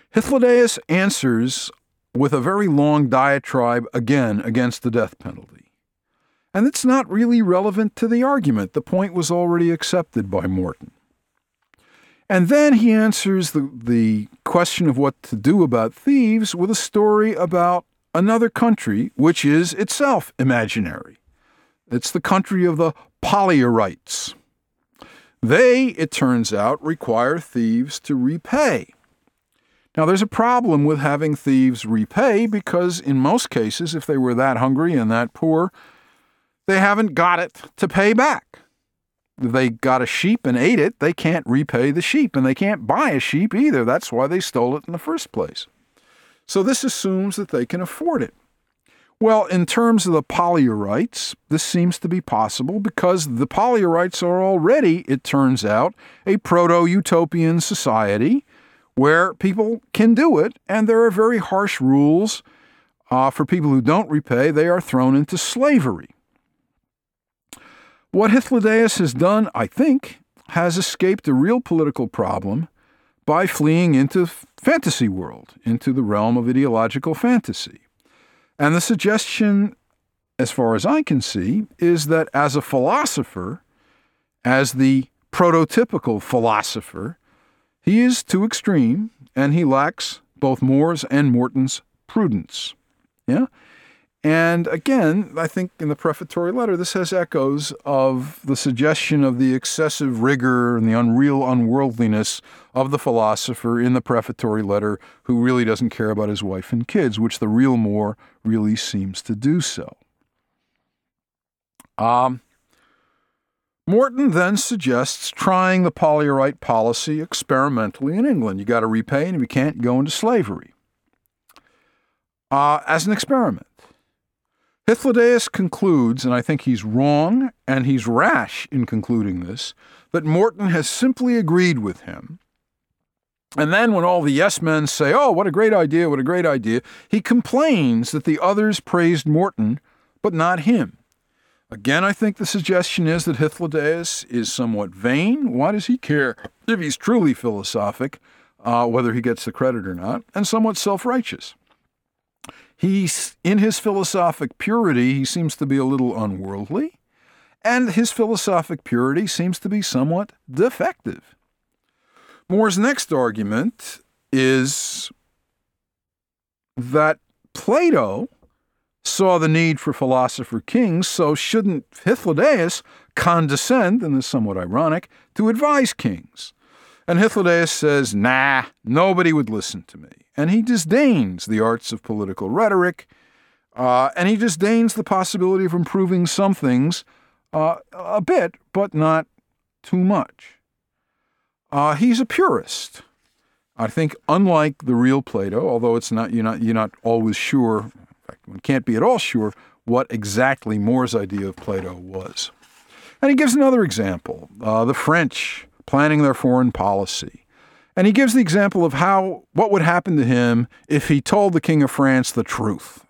Hythlodaeus answers with a very long diatribe again against the death penalty. And it's not really relevant to the argument. The point was already accepted by Morton. And then he answers the question of what to do about thieves with a story about another country, which is itself imaginary. It's the country of the Polyorites. They, it turns out, require thieves to repay. Now, there's a problem with having thieves repay because in most cases, if they were that hungry and that poor, they haven't got it to pay back. If they got a sheep and ate it, they can't repay the sheep, and they can't buy a sheep either. That's why they stole it in the first place. So this assumes that they can afford it. Well, in terms of the Polyorites, this seems to be possible because the Polyorites are already, it turns out, a proto-utopian society where people can do it, and there are very harsh rules for people who don't repay. They are thrown into slavery. What Hythlodaeus has done, I think, has escaped a real political problem by fleeing into fantasy world, into the realm of ideological fantasy. And the suggestion, as far as I can see, is that as a philosopher, as the prototypical philosopher, he is too extreme, and he lacks both More's and Morton's prudence. Yeah? And again, I think in the prefatory letter, this has echoes of the suggestion of the excessive rigor and the unreal unworldliness of the philosopher in the prefatory letter who really doesn't care about his wife and kids, which the real More really seems to do so. Morton then suggests trying the Polyorite policy experimentally in England. You got to repay, and if you can't, go into slavery. As an experiment. Hythlodaeus concludes, and I think he's wrong and he's rash in concluding this, that Morton has simply agreed with him. And then when all the yes men say, oh, what a great idea, he complains that the others praised Morton, but not him. Again, I think the suggestion is that Hythlodaeus is somewhat vain. Why does he care if he's truly philosophic, whether he gets the credit or not, and somewhat self-righteous. In his philosophic purity, he seems to be a little unworldly, and his philosophic purity seems to be somewhat defective. More's next argument is that Plato saw the need for philosopher kings, so shouldn't Hythlodaeus condescend, and this is somewhat ironic, to advise kings? And Hythlodaeus says, nah, nobody would listen to me. And he disdains the arts of political rhetoric, and he disdains the possibility of improving some things a bit, but not too much. He's a purist. I think, unlike the real Plato, although you're not always sure, in fact, one can't be at all sure what exactly More's idea of Plato was. And he gives another example, the French planning their foreign policy. And he gives the example of what would happen to him if he told the King of France the truth.